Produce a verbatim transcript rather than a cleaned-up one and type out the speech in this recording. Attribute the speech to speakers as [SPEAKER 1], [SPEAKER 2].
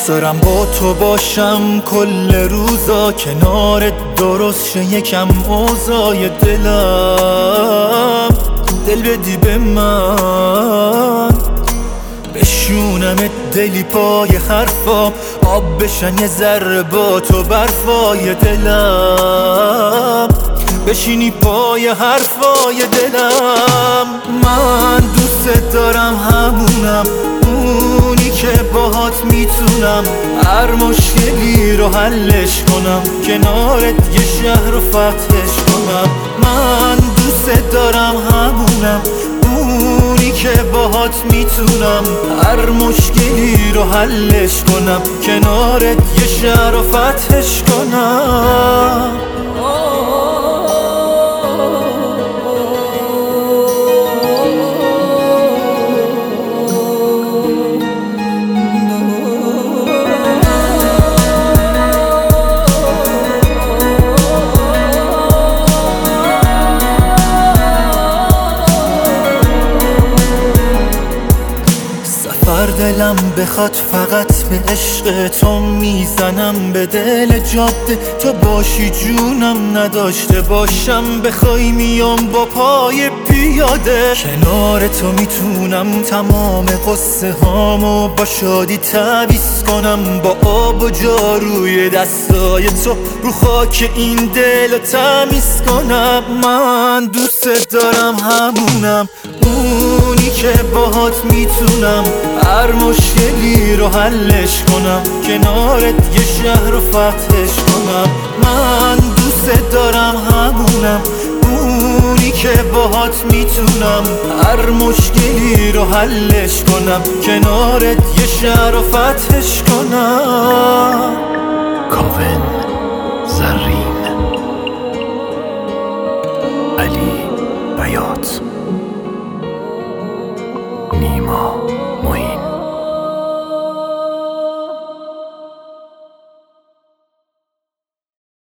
[SPEAKER 1] دوست دارم با تو باشم کل روزا، کنارت درست شه یکم اوضاع دلم. دل بدی به من بشونمت دلی پای حرفام، آب بشن یه ذره با تو برفای دلم، بشینی پای حرفای دلم. من دوست دارم همونم، اونی که باهات میتونم هر مشکلی رو حلش کنم، کنارت یه شهر رو فتحش کنم. من دوست دارم همونم، اونی که باهات میتونم هر مشکلی رو حلش کنم، کنارت یه شهر رو فتحش کنم. بر دلم بخواد فقط به عشق تو میزنم به دل جاده، تو باشی جونم نداشته باشم بخوای میام با پای پیاده، کنار تو میتونم تمام قصه هامو با شادی تعویض کنم، با آب و جاروی دستای تو رو خاک این دل تمیز کنم. من دوست دارم همونم، اونی که باهات میتونم هر مشکلی رو حلش کنم، کنارت یه شهر رو فتحش کنم. من دوست دارم همونم، اونی که باهات میتونم هر مشکلی رو حلش کنم، کنارت یه شهر رو فتحش کنم.
[SPEAKER 2] کاوه زرین، علی بیات، نیما